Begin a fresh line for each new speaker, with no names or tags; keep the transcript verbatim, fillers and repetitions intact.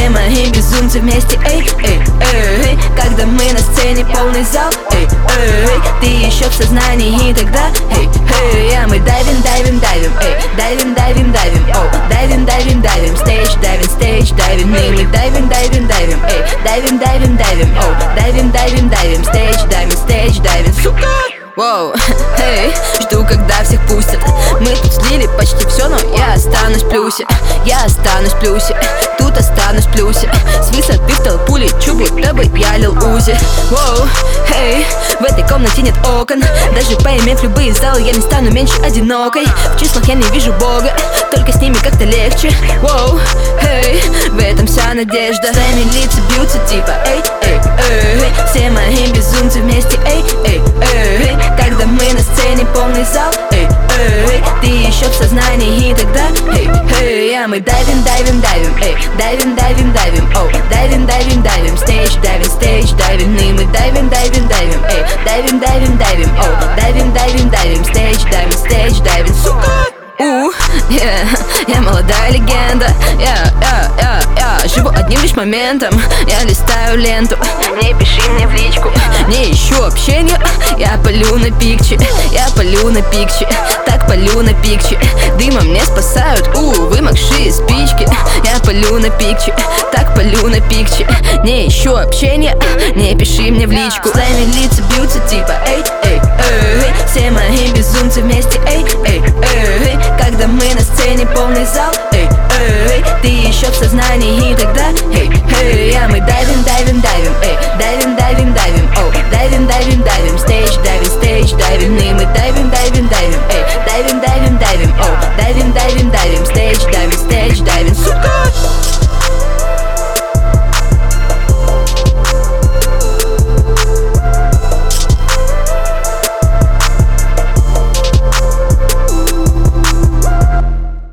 все мои безумцы вместе, эй, эй, эй. Когда мы на сцене, полный зал, эй, эй. Ты еще в сознании, и тогда, эй, эй. А мы дайвим, дайвим, дайвим, эй, дайвим, дайвим, дайвим, оу, дайвим, дайвим, дайвим, стейдж, дайвим, стейдж, дайвим. И мы дайвим, дайвим, дайвим, эй, дайвим, дайвим, дайвим, оу, дайвим, дайвим, дайвим, стейдж, дайвим, стейдж, дайвим, сука! Воу, эй, жду, когда всех пустят. Мы тут слили почти все, но я останусь в плюсе. Я останусь в плюсе, тут останусь в плюсе. С высоты в толпу лечу, будто бы я лил Узи. Воу, эй, в этой комнате нет окон. Даже поимев любые залы, я не стану меньше одинокой. В числах я не вижу Бога, только с ними как-то легче. Воу, эй, в этом вся надежда. Сами лица бьются типа эй, эй, эй. Все мои безумцы вместе, эй, эй, эй. Когда мы на сцене, полный зал, эй, эй. Ты еще в сознании, и тогда, эй, эй. А мы дайвим, дайвим, дайвим, эй, дайвим, дайвим, дайвим, оу, дайвим, дайвим, дайвим, стейдж, дайвим, стейдж, дайвим. И мы дайвим, дайвим, дайвим, эй, дайвим, дайвим, дайвим, оу, дайвим, дайвим, дайвим, стейдж, дайвим, стейдж, дайвим, сука! У, yeah, я молодая легенда, я, я, я, я живу одним лишь моментом. Я листаю ленту, не пиши мне в личку, не ищу общения. Я палю на пикче, я палю на пикче, так палю на пикче. Дымом не спасают, у, вымокшие спички. Я палю на пикче, так палю на пикче. Не ищу общения, не пиши мне в личку. Слайми лица бьются типа эй, эй, эй. Все мои безумцы вместе, эй, эй, эй. Когда мы на сцене, полный зал, эй, эй. Ты еще в сознании, и тогда, эй, эй. А мы дайвим, дайвим, дайвим, эй, дайвим, дайвим, дайвим, оу, дайвим, дайвим, дайвим, стейдж, дайвим, стейдж, дайвим. И мы дайвим, дайвим.